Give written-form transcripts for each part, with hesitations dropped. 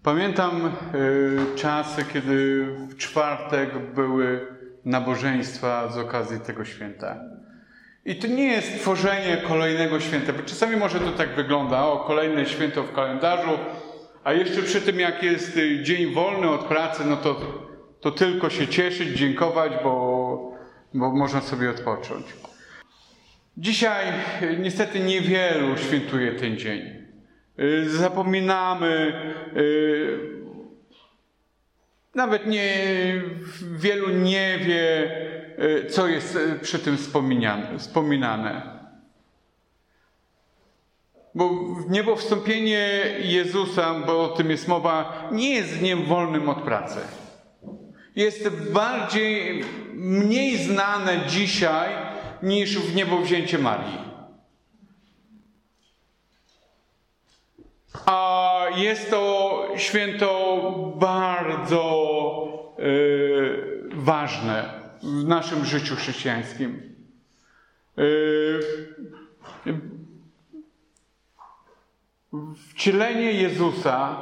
Pamiętam czasy, kiedy w czwartek były nabożeństwa z okazji tego święta. I to nie jest tworzenie kolejnego święta, bo czasami może to tak wygląda, kolejne święto w kalendarzu, a jeszcze przy tym jak jest dzień wolny od pracy, no to tylko się cieszyć, dziękować, bo można sobie odpocząć. Dzisiaj niestety niewielu świętuje ten dzień. Zapominamy, nawet wielu nie wie, co jest przy tym wspominane. Bo niebowstąpienie Jezusa, bo o tym jest mowa, nie jest dniem wolnym od pracy. Jest mniej znane dzisiaj niż wniebowzięcie Marii. A jest to święto bardzo ważne w naszym życiu chrześcijańskim. Wcielenie Jezusa,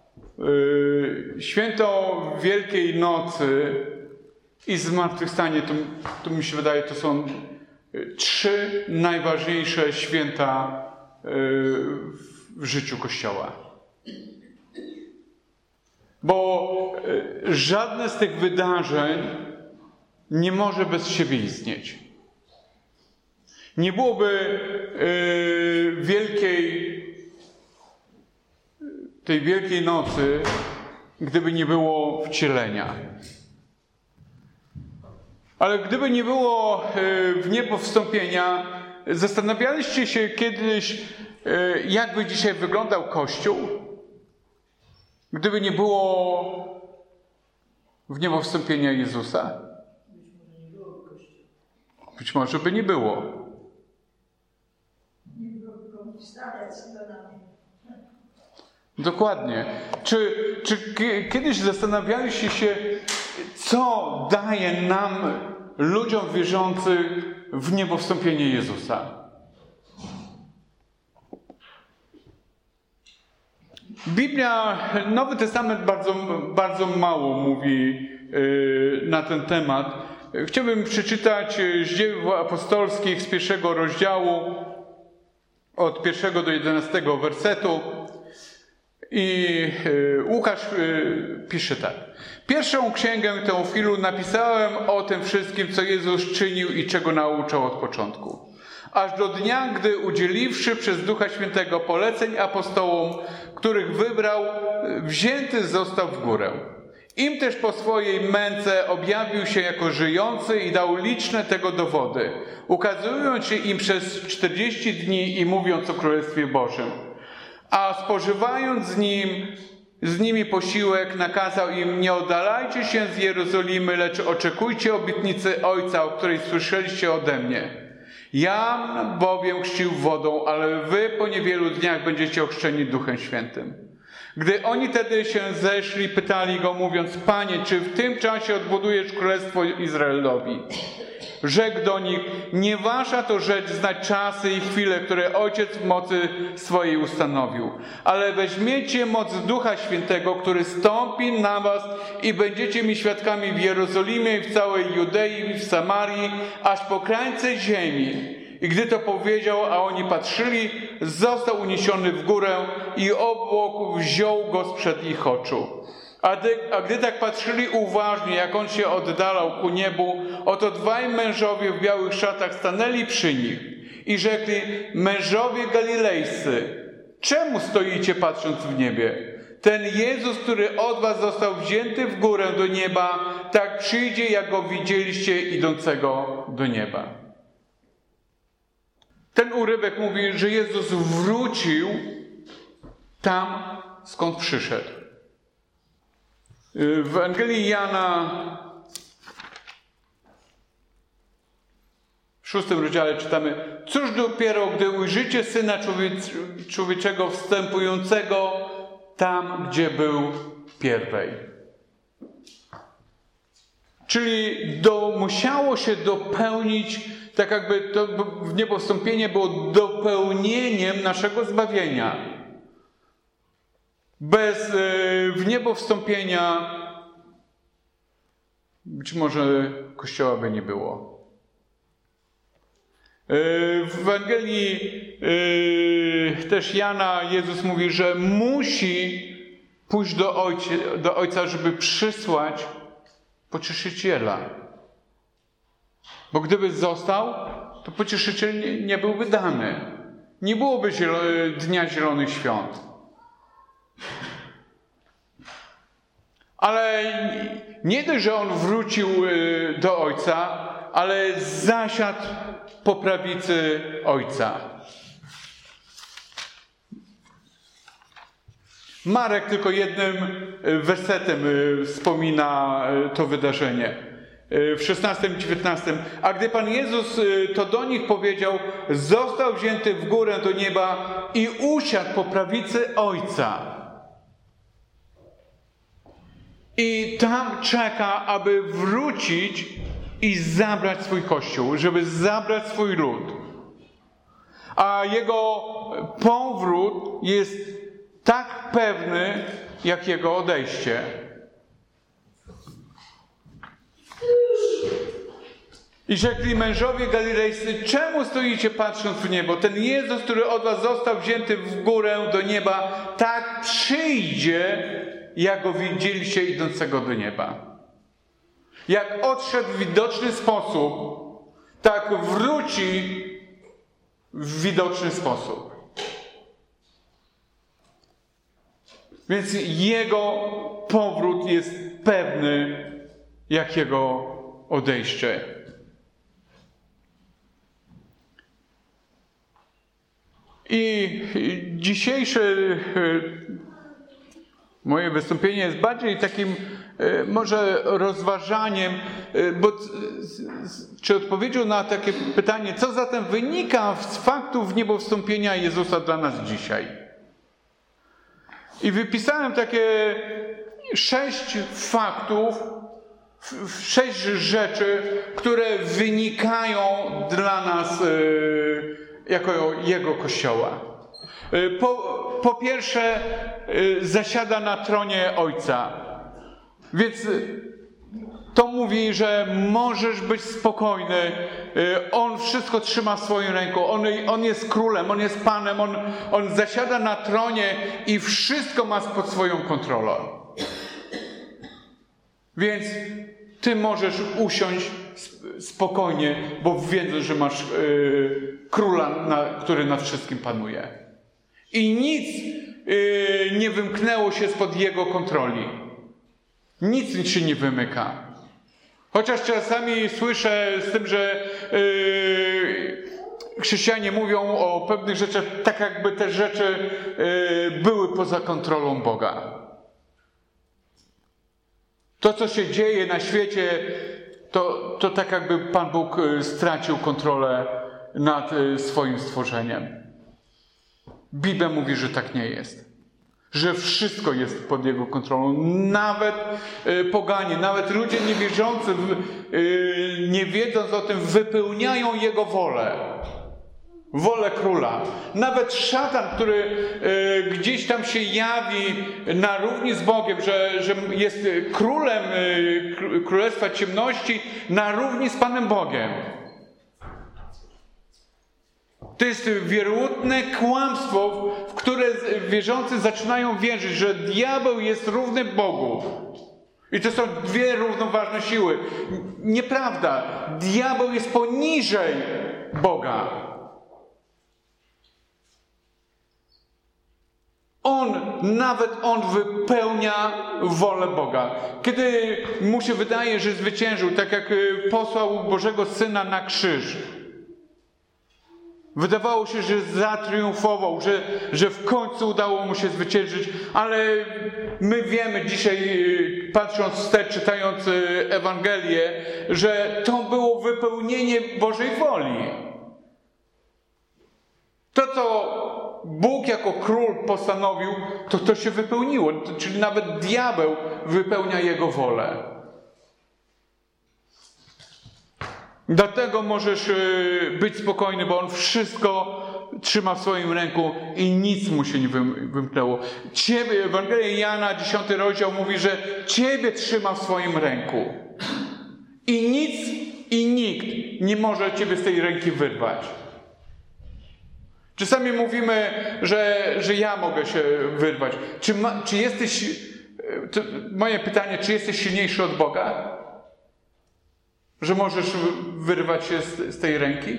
święto Wielkiej Nocy i zmartwychwstanie, to mi się wydaje, to są trzy najważniejsze święta w życiu Kościoła. Bo żadne z tych wydarzeń nie może bez siebie istnieć. Nie byłoby tej Wielkiej Nocy, gdyby nie było wcielenia. Ale gdyby nie było wniebowstąpienia, zastanawialiście się kiedyś, jak by dzisiaj wyglądał Kościół? Gdyby nie było wniebowstąpienia Jezusa? Być może by nie było. Nie byłoby komuś stawiać do nami. Dokładnie. Czy kiedyś zastanawialiście się, co daje nam, ludziom wierzącym, wniebowstąpienie Jezusa? Biblia, Nowy Testament bardzo mało mówi na ten temat. Chciałbym przeczytać z Dzieł Apostolskich z 1 rozdziału, od 1 do 11 wersetu. I Łukasz pisze tak. Pierwszą księgę Teofilu napisałem o tym wszystkim, co Jezus czynił i czego nauczał od początku. Aż do dnia, gdy udzieliwszy przez Ducha Świętego poleceń apostołom, których wybrał, wzięty został w górę. Im też po swojej męce objawił się jako żyjący i dał liczne tego dowody, ukazując się im przez 40 dni i mówiąc o Królestwie Bożym. A spożywając z nimi posiłek, nakazał im: nie oddalajcie się z Jerozolimy, lecz oczekujcie obietnicy Ojca, o której słyszeliście ode mnie. Jan bowiem chrzcił wodą, ale wy po niewielu dniach będziecie ochrzczeni Duchem Świętym. Gdy oni tedy się zeszli, pytali go, mówiąc: Panie, czy w tym czasie odbudujesz Królestwo Izraelowi? Rzekł do nich: nie wasza to rzecz znać czasy i chwile, które Ojciec w mocy swojej ustanowił. Ale weźmiecie moc Ducha Świętego, który stąpi na was i będziecie mi świadkami w Jerozolimie i w całej Judei i w Samarii, aż po krańce ziemi. I gdy to powiedział, a oni patrzyli, został uniesiony w górę i obłok wziął go sprzed ich oczu. A gdy tak patrzyli uważnie, jak on się oddalał ku niebu, oto dwaj mężowie w białych szatach stanęli przy nich i rzekli: mężowie galilejscy, czemu stoicie patrząc w niebie? Ten Jezus, który od was został wzięty w górę do nieba, tak przyjdzie, jak go widzieliście idącego do nieba. Ten urywek mówi, że Jezus wrócił tam, skąd przyszedł. W Ewangelii Jana w 6 rozdziale czytamy: cóż dopiero, gdy ujrzycie Syna Człowieczego wstępującego tam, gdzie był pierwej. Czyli musiało się dopełnić, tak jakby to wniebowstąpienie było dopełnieniem naszego zbawienia. Bez w niebo wstąpienia być może Kościoła by nie było. W Ewangelii też Jana Jezus mówi, że musi pójść do Ojca, żeby przysłać pocieszyciela. Bo gdyby został, to pocieszyciel nie byłby dany. Nie byłoby Dnia Zielonych Świąt. Ale nie dość, że on wrócił do Ojca, ale zasiadł po prawicy Ojca. Marek tylko jednym wersetem wspomina to wydarzenie. W 16 i 19. A gdy Pan Jezus to do nich powiedział, został wzięty w górę do nieba i usiadł po prawicy Ojca. I tam czeka, aby wrócić i zabrać swój Kościół, żeby zabrać swój lud. A Jego powrót jest tak pewny, jak Jego odejście. I rzekli mężowie galilejscy, czemu stoicie patrząc w niebo? Ten Jezus, który od was został wzięty w górę do nieba, tak przyjdzie, jak go widzieliście idącego do nieba. Jak odszedł w widoczny sposób, tak wróci w widoczny sposób. Więc Jego powrót jest pewny, jak Jego odejście. I dzisiejsze moje wystąpienie jest bardziej takim może rozważaniem, czy odpowiedzią na takie pytanie, co zatem wynika z faktu wniebowstąpienia Jezusa dla nas dzisiaj. I wypisałem takie 6 faktów, 6 rzeczy, które wynikają dla nas jako Jego Kościoła. Po pierwsze, zasiada na tronie Ojca. Więc to mówi, że możesz być spokojny. On wszystko trzyma w swoim ręku. On jest królem, on jest Panem, on zasiada na tronie i wszystko ma pod swoją kontrolą. Więc ty możesz usiąść spokojnie, bo wiedząc, że masz króla, który nad wszystkim panuje. I nic nie wymknęło się spod jego kontroli. Nic się nie wymyka. Chociaż czasami słyszę z tym, że chrześcijanie mówią o pewnych rzeczach, tak jakby te rzeczy były poza kontrolą Boga. To, co się dzieje na świecie, to tak jakby Pan Bóg stracił kontrolę nad swoim stworzeniem. Biblia mówi, że tak nie jest. Że wszystko jest pod Jego kontrolą. Nawet poganie, nawet ludzie niewierzący, nie wiedząc o tym, wypełniają Jego wolę. Wolę króla. Nawet szatan, który gdzieś tam się jawi na równi z Bogiem, że jest królem Królestwa Ciemności, na równi z Panem Bogiem. To jest wierutne kłamstwo, w które wierzący zaczynają wierzyć, że diabeł jest równy Bogu. I to są dwie równoważne siły. Nieprawda. Diabeł jest poniżej Boga. Nawet on wypełnia wolę Boga. Kiedy mu się wydaje, że zwyciężył, tak jak posłał Bożego Syna na krzyż. Wydawało się, że zatriumfował, że w końcu udało mu się zwyciężyć, ale my wiemy dzisiaj, patrząc wstecz, czytając Ewangelię, że to było wypełnienie Bożej woli. To, co Bóg jako król postanowił, to się wypełniło. Czyli nawet diabeł wypełnia Jego wolę. Dlatego możesz być spokojny, bo On wszystko trzyma w swoim ręku i nic mu się nie wymknęło. Ciebie, Ewangelia Jana, 10 rozdział mówi, że Ciebie trzyma w swoim ręku. I nic i nikt nie może Ciebie z tej ręki wyrwać. Czasami mówimy, że ja mogę się wyrwać. Czy jesteś, moje pytanie, czy jesteś silniejszy od Boga? Że możesz wyrwać się z tej ręki?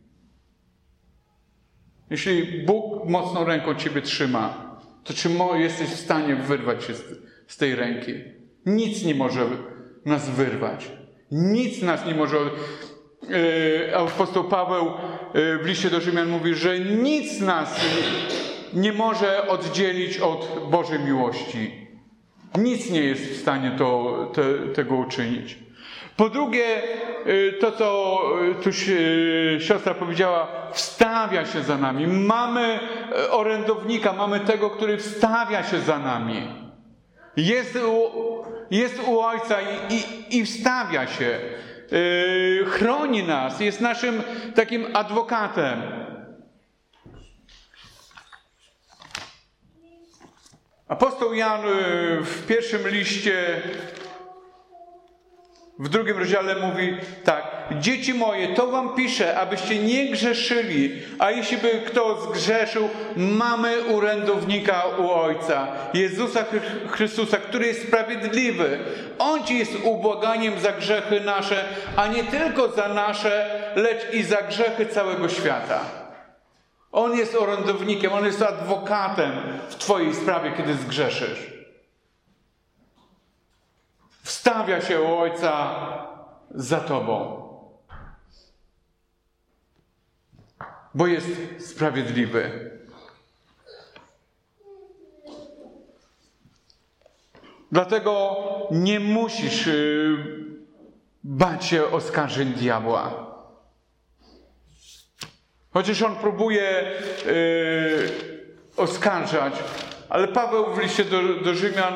Jeśli Bóg mocną ręką Ciebie trzyma, to czy jesteś w stanie wyrwać się z tej ręki? Nic nie może nas wyrwać. Nic nas nie może... Apostoł Paweł w liście do Rzymian mówi, że nic nas nie może oddzielić od Bożej miłości. Nic nie jest w stanie tego uczynić. Po drugie, to co tu siostra powiedziała, wstawia się za nami. Mamy orędownika, mamy tego, który wstawia się za nami. Jest u Ojca i wstawia się. Chroni nas, jest naszym takim adwokatem. Apostoł Jan w pierwszym liście, w 2 rozdziale mówi tak: dzieci moje, to wam piszę, abyście nie grzeszyli, a jeśli by kto zgrzeszył, mamy orędownika u Ojca, Jezusa Chrystusa, który jest sprawiedliwy. On ci jest ubłaganiem za grzechy nasze, a nie tylko za nasze, lecz i za grzechy całego świata. On jest orędownikiem, on jest adwokatem w twojej sprawie, kiedy zgrzeszysz. Wstawia się u Ojca za tobą, bo jest sprawiedliwy. Dlatego nie musisz bać się oskarżeń diabła. Chociaż on próbuje oskarżać, ale Paweł w liście do Rzymian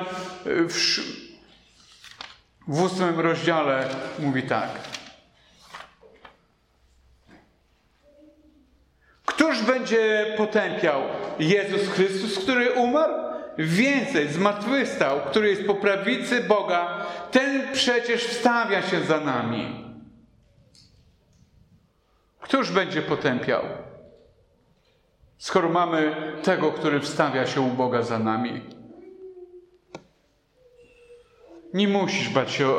w 8 rozdziale mówi tak: któż będzie potępiał? Jezus Chrystus, który umarł? Więcej, zmartwychwstał, który jest po prawicy Boga, ten przecież wstawia się za nami. Któż będzie potępiał? Skoro mamy tego, który wstawia się u Boga za nami. Nie musisz bać się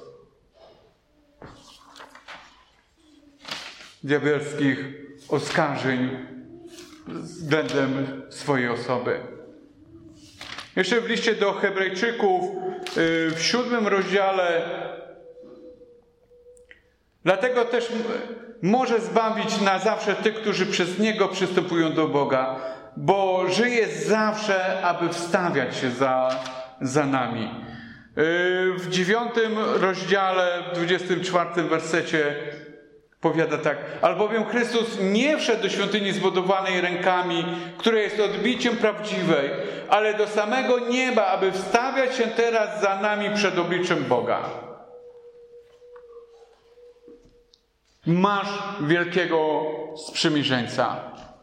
diabelskich oskarżeń względem swojej osoby. Jeszcze w liście do Hebrajczyków w 7 rozdziale: dlatego też może zbawić na zawsze tych, którzy przez Niego przystępują do Boga, bo żyje zawsze, aby wstawiać się za nami. W 9 rozdziale, w 24 wersecie powiada tak: albowiem Chrystus nie wszedł do świątyni zbudowanej rękami, która jest odbiciem prawdziwej, ale do samego nieba, aby wstawiać się teraz za nami przed obliczem Boga. Masz wielkiego sprzymierzeńca.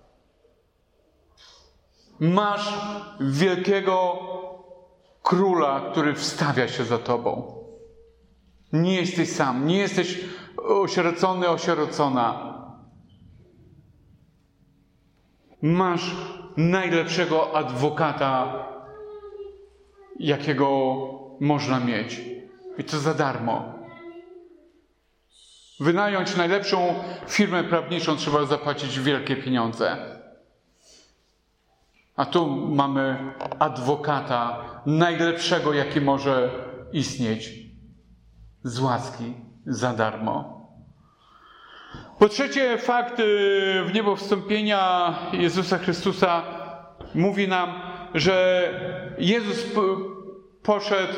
Masz wielkiego króla, który wstawia się za tobą. Nie jesteś sam, nie jesteś osierocony, osierocona. Masz najlepszego adwokata, jakiego można mieć. I to za darmo. Wynająć najlepszą firmę prawniczą trzeba zapłacić wielkie pieniądze. A tu mamy adwokata najlepszego, jaki może istnieć. Z łaski, za darmo. Po trzecie, fakt w niebo wstąpienia Jezusa Chrystusa mówi nam, że Jezus poszedł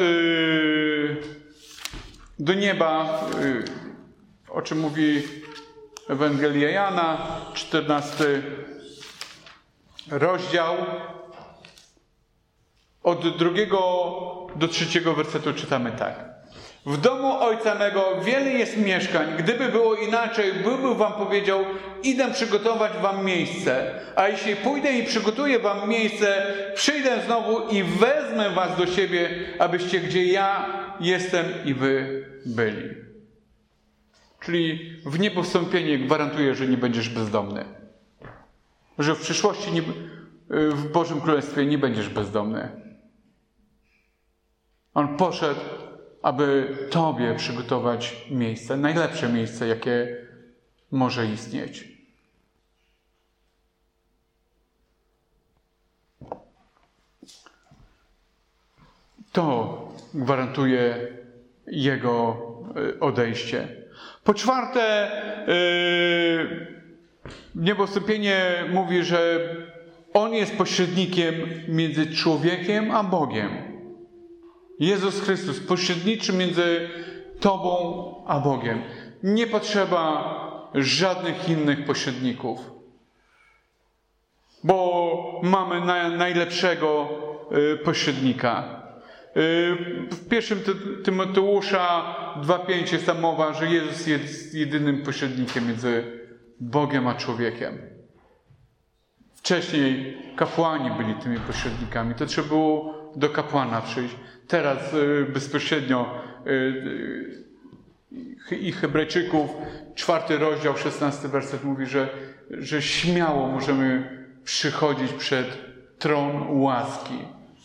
do nieba, o czym mówi Ewangelia Jana, 14 rozdział. Od 2 do 3 wersetu czytamy tak. W domu Ojca mego wiele jest mieszkań. Gdyby było inaczej, byłbym wam powiedział, idę przygotować wam miejsce. A jeśli pójdę i przygotuję wam miejsce, przyjdę znowu i wezmę was do siebie, abyście gdzie ja jestem i wy byli. Czyli w niebowstąpienie gwarantuje, że nie będziesz bezdomny. Że w przyszłości w Bożym Królestwie nie będziesz bezdomny. On poszedł, aby Tobie przygotować miejsce, najlepsze miejsce, jakie może istnieć. To gwarantuje Jego odejście. Po czwarte, niebowstąpienie mówi, że On jest pośrednikiem między człowiekiem a Bogiem. Jezus Chrystus, pośredniczy między Tobą a Bogiem. Nie potrzeba żadnych innych pośredników, bo mamy najlepszego pośrednika. W 1 Tymoteusza 2,5 jest tam mowa, że Jezus jest jedynym pośrednikiem między Bogiem a człowiekiem. Wcześniej kapłani byli tymi pośrednikami. To trzeba było do kapłana przyjść. Teraz bezpośrednio i Hebrajczyków, 4 rozdział, 16 werset mówi, że śmiało możemy przychodzić przed tron łaski.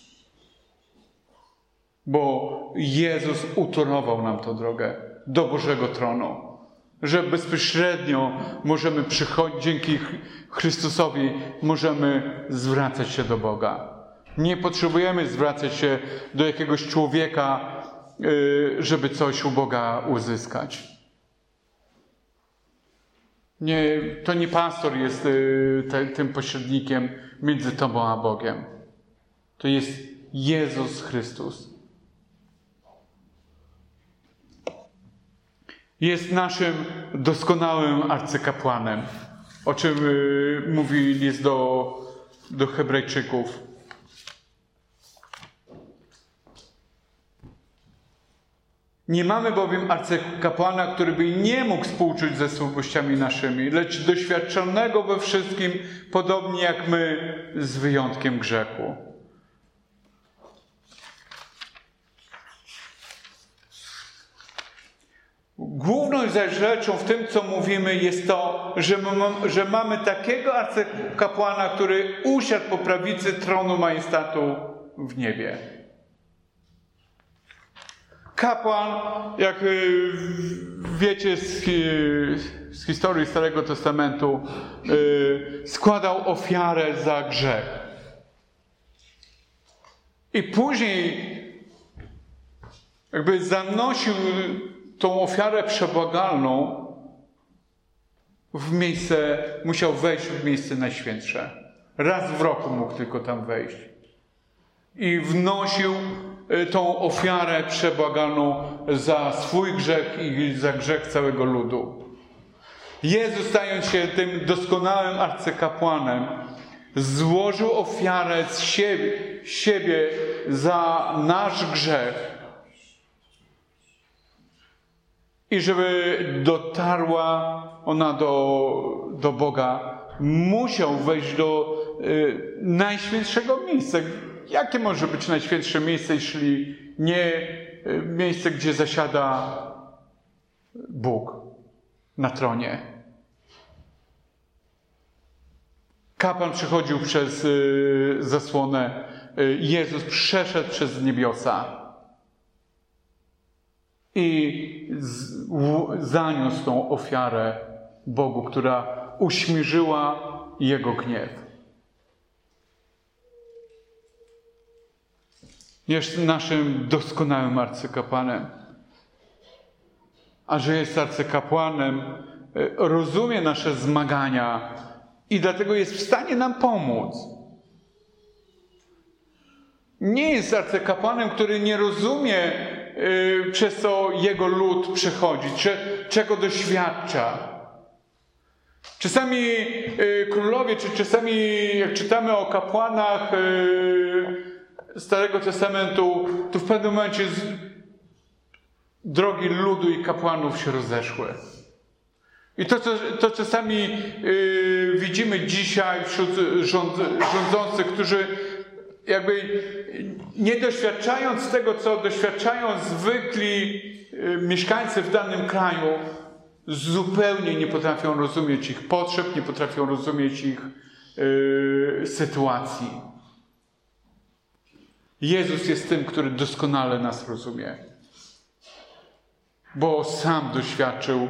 Bo Jezus utorował nam tę drogę do Bożego tronu. Że bezpośrednio możemy przychodzić, dzięki Chrystusowi możemy zwracać się do Boga. Nie potrzebujemy zwracać się do jakiegoś człowieka, żeby coś u Boga uzyskać. To nie pastor jest tym pośrednikiem między Tobą a Bogiem. To jest Jezus Chrystus. Jest naszym doskonałym arcykapłanem, o czym mówi list do Hebrajczyków. Nie mamy bowiem arcykapłana, który by nie mógł współczuć ze słabościami naszymi, lecz doświadczonego we wszystkim, podobnie jak my, z wyjątkiem grzechu. Główną rzeczą w tym, co mówimy, jest to, że mamy takiego arcykapłana, który usiadł po prawicy tronu majestatu w niebie. Kapłan, jak wiecie z historii Starego Testamentu, składał ofiarę za grzech. I później jakby zanosił tą ofiarę przebłagalną w miejsce, musiał wejść w miejsce najświętsze. Raz w roku mógł tylko tam wejść. I wnosił tą ofiarę przebłagalną za swój grzech i za grzech całego ludu. Jezus, stając się tym doskonałym arcykapłanem, złożył ofiarę z siebie za nasz grzech. I żeby dotarła ona do Boga, musiał wejść do najświętszego miejsca. Jakie może być najświętsze miejsce, jeśli nie miejsce, gdzie zasiada Bóg na tronie? Kapłan przechodził przez zasłonę. Jezus przeszedł przez niebiosa i zaniósł tą ofiarę Bogu, która uśmierzyła Jego gniew. Jest naszym doskonałym arcykapłanem. A że jest arcykapłanem, rozumie nasze zmagania i dlatego jest w stanie nam pomóc. Nie jest arcykapłanem, który nie rozumie, przez co jego lud przechodzi, czego doświadcza. Czasami królowie, czy czasami jak czytamy o kapłanach Starego Testamentu, to w pewnym momencie drogi ludu i kapłanów się rozeszły. I to czasami widzimy dzisiaj wśród rządzących, którzy jakby nie doświadczając tego, co doświadczają zwykli mieszkańcy w danym kraju, zupełnie nie potrafią rozumieć ich potrzeb, nie potrafią rozumieć ich sytuacji. Jezus jest tym, który doskonale nas rozumie, bo sam doświadczył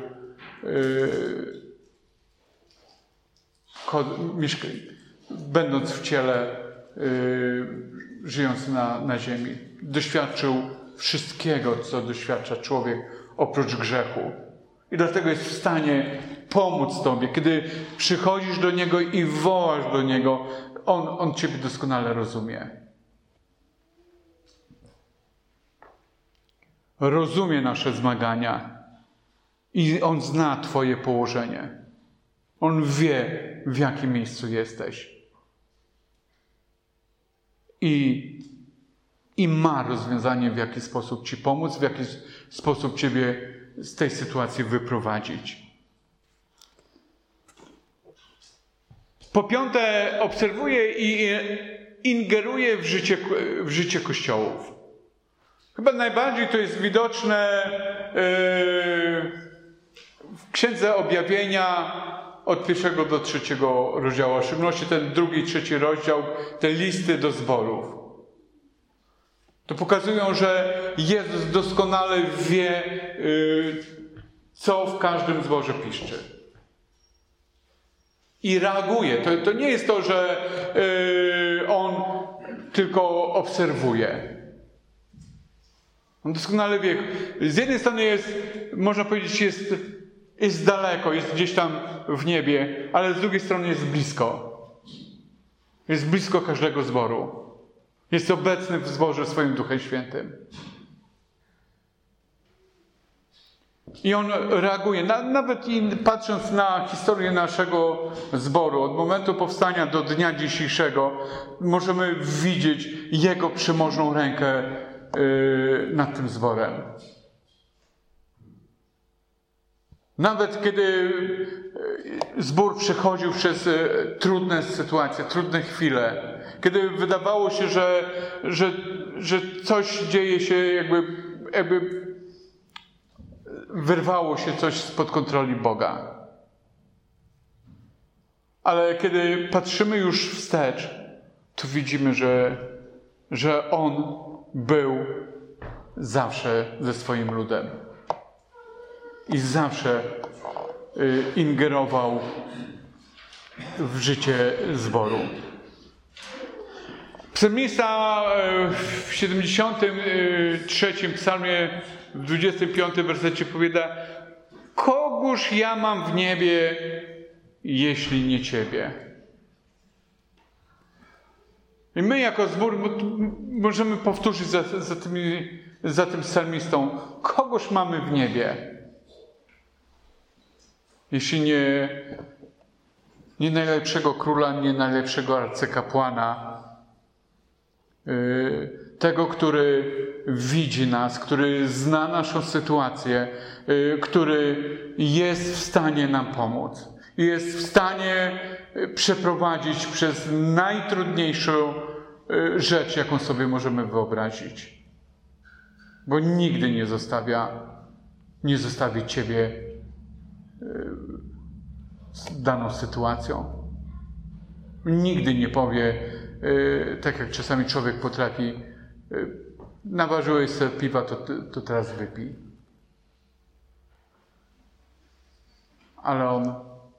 będąc w ciele, żyjąc na ziemi. Doświadczył wszystkiego, co doświadcza człowiek oprócz grzechu. I dlatego jest w stanie pomóc Tobie. Kiedy przychodzisz do Niego i wołasz do Niego, On Ciebie doskonale rozumie. Rozumie nasze zmagania i On zna Twoje położenie. On wie, w jakim miejscu jesteś. I ma rozwiązanie, w jaki sposób Ci pomóc, w jaki sposób Ciebie z tej sytuacji wyprowadzić. Po piąte, obserwuje i ingeruje w życie kościołów. Chyba najbardziej to jest widoczne w Księdze Objawienia od 1 do 3 rozdziału, a w szczególności ten 2 i 3 rozdział, te listy do zborów. To pokazują, że Jezus doskonale wie, co w każdym zborze piszczy. I reaguje. To nie jest to, że On tylko obserwuje. On doskonale wie. Z jednej strony jest, można powiedzieć, jest daleko, jest gdzieś tam w niebie, ale z drugiej strony jest blisko. Jest blisko każdego zboru. Jest obecny w zborze swoim Duchem Świętym. I On reaguje. Nawet patrząc na historię naszego zboru, od momentu powstania do dnia dzisiejszego, możemy widzieć Jego przemożną rękę nad tym zborem. Nawet kiedy zbór przechodził przez trudne sytuacje, trudne chwile, kiedy wydawało się, że coś dzieje się, jakby wyrwało się coś spod kontroli Boga. Ale kiedy patrzymy już wstecz, to widzimy, że On był zawsze ze swoim ludem. I zawsze ingerował w życie zboru. Psalmista w 73 psalmie, w 25 wersecie powiada: Kogóż ja mam w niebie, jeśli nie Ciebie? I my jako zbór możemy powtórzyć za tym psalmistą: Kogoż mamy w niebie? Jeśli nie najlepszego króla, nie najlepszego arcykapłana, tego, który widzi nas, który zna naszą sytuację, który jest w stanie nam pomóc. Jest w stanie przeprowadzić przez najtrudniejszą rzecz, jaką sobie możemy wyobrazić. Bo nigdy nie zostawi Ciebie z daną sytuacją. Nigdy nie powie, tak jak czasami człowiek potrafi: naważyłeś sobie piwa, to teraz wypij. Ale On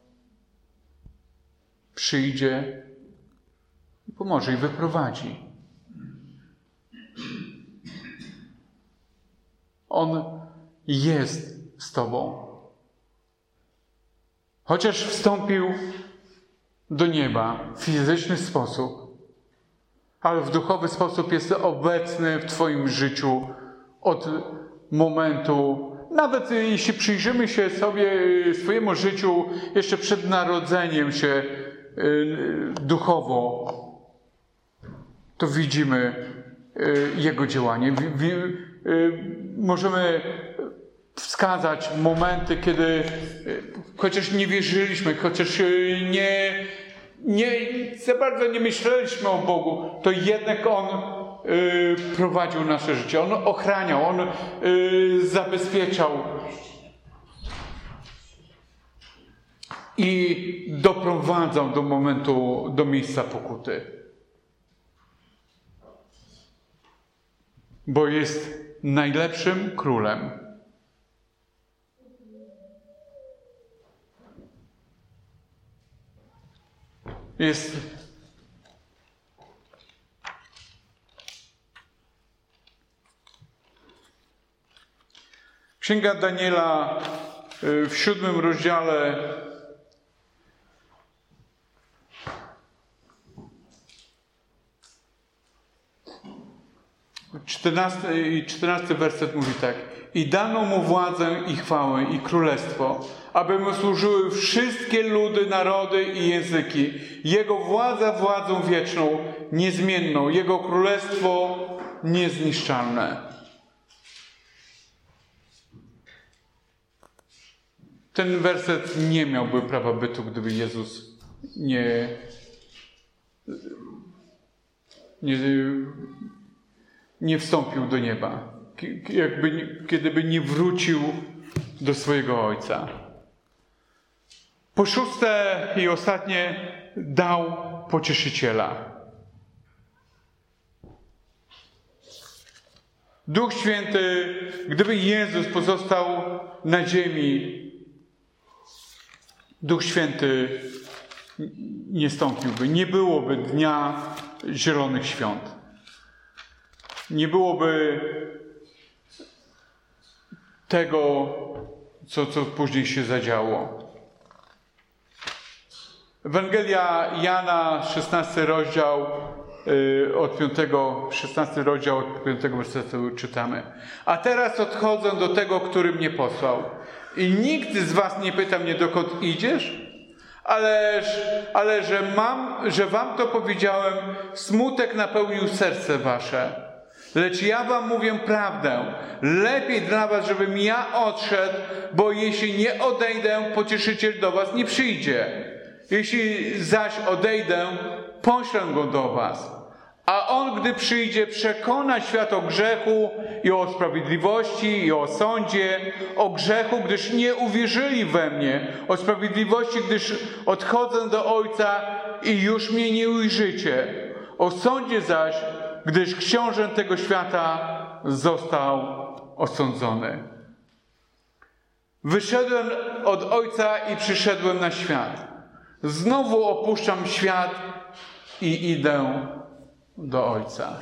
przyjdzie i pomoże i wyprowadzi. On jest z Tobą. Chociaż wstąpił do nieba w fizyczny sposób, ale w duchowy sposób jest obecny w Twoim życiu od momentu, nawet jeśli przyjrzymy się swojemu życiu jeszcze przed narodzeniem się duchowo, to widzimy Jego działanie. Możemy wskazać momenty, kiedy chociaż nie wierzyliśmy, chociaż nie za bardzo nie myśleliśmy o Bogu, to jednak On prowadził nasze życie. On ochraniał, On zabezpieczał i doprowadzał do momentu, do miejsca pokuty. Bo jest najlepszym królem. Jest Księga Daniela w 7 rozdziale i 14 werset mówi tak. I dano mu władzę i chwałę i królestwo, aby mu służyły wszystkie ludy, narody i języki. Jego władza władzą wieczną, niezmienną, Jego królestwo niezniszczalne. Ten werset nie miałby prawa bytu, gdyby Jezus nie wstąpił do nieba. Kiedyby nie wrócił do swojego Ojca. Po szóste i ostatnie dał Pocieszyciela. Duch Święty, gdyby Jezus pozostał na ziemi, Duch Święty nie stąpiłby. Nie byłoby Dnia Zielonych Świąt. Nie byłoby tego, co później się zadziało. Ewangelia Jana, 16 rozdział od 5 wersetu czytamy. A teraz odchodzę do tego, który mnie posłał. I nikt z was nie pyta mnie, dokąd idziesz? Ale że wam to powiedziałem, smutek napełnił serce wasze. Lecz ja wam mówię prawdę. Lepiej dla was, żebym ja odszedł, bo jeśli nie odejdę, Pocieszyciel do was nie przyjdzie. Jeśli zaś odejdę, poślę go do was. A on, gdy przyjdzie, przekona świat o grzechu i o sprawiedliwości i o sądzie. O grzechu, gdyż nie uwierzyli we mnie. O sprawiedliwości, gdyż odchodzę do Ojca i już mnie nie ujrzycie. O sądzie zaś, gdyż książę tego świata został osądzony. Wyszedłem od Ojca i przyszedłem na świat. Znowu opuszczam świat i idę do Ojca.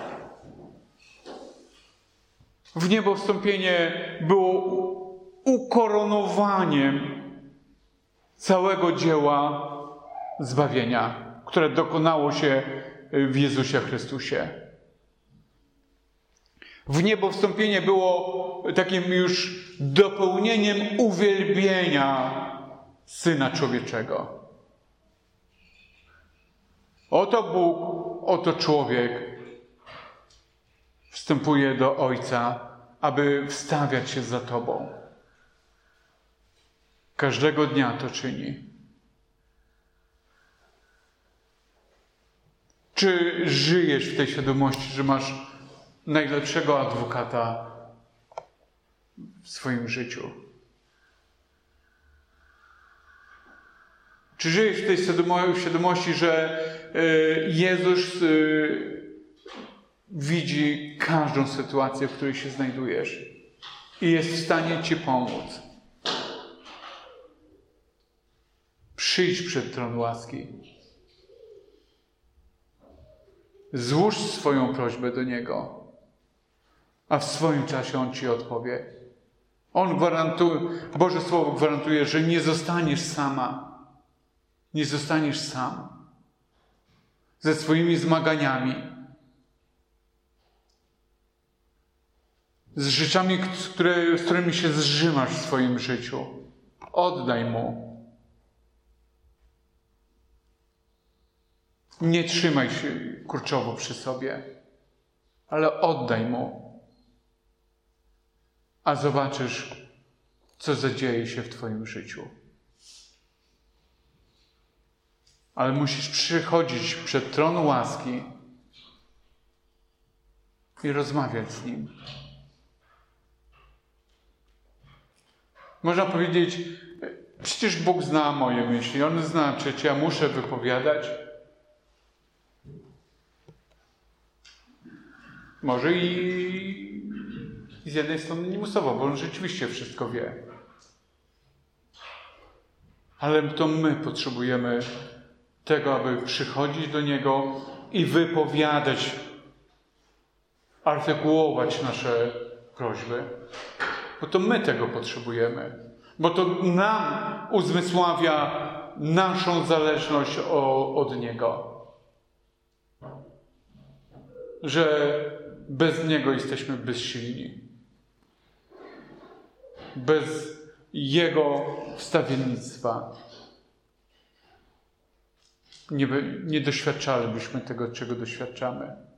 W niebo wstąpienie było ukoronowaniem całego dzieła zbawienia, które dokonało się w Jezusie Chrystusie. W niebo wstąpienie było takim już dopełnieniem uwielbienia Syna Człowieczego. Oto Bóg, oto człowiek wstępuje do Ojca, aby wstawiać się za Tobą. Każdego dnia to czyni. Czy żyjesz w tej świadomości, że masz najlepszego adwokata w swoim życiu? Czy żyjesz w tej świadomości, że Jezus widzi każdą sytuację, w której się znajdujesz i jest w stanie Ci pomóc? Przyjdź przed tron łaski. Złóż swoją prośbę do Niego, a w swoim czasie On Ci odpowie. Boże Słowo gwarantuje, że nie zostaniesz sama. Nie zostaniesz sam ze swoimi zmaganiami, z rzeczami, z którymi się zżymasz w swoim życiu. Oddaj Mu. Nie trzymaj się kurczowo przy sobie, ale oddaj Mu. A zobaczysz, co zadzieje się w Twoim życiu. Ale musisz przychodzić przed tron łaski i rozmawiać z Nim. Można powiedzieć, przecież Bóg zna moje myśli, On zna, przecież ja muszę wypowiadać. Może i z jednej strony nie musowo, bo On rzeczywiście wszystko wie. Ale to my potrzebujemy tego, aby przychodzić do Niego i wypowiadać, artykułować nasze prośby. Bo to my tego potrzebujemy. Bo to nam uzmysławia naszą zależność od Niego. Że bez Niego jesteśmy bezsilni. Bez Jego wstawiennictwa nie doświadczalibyśmy tego, czego doświadczamy.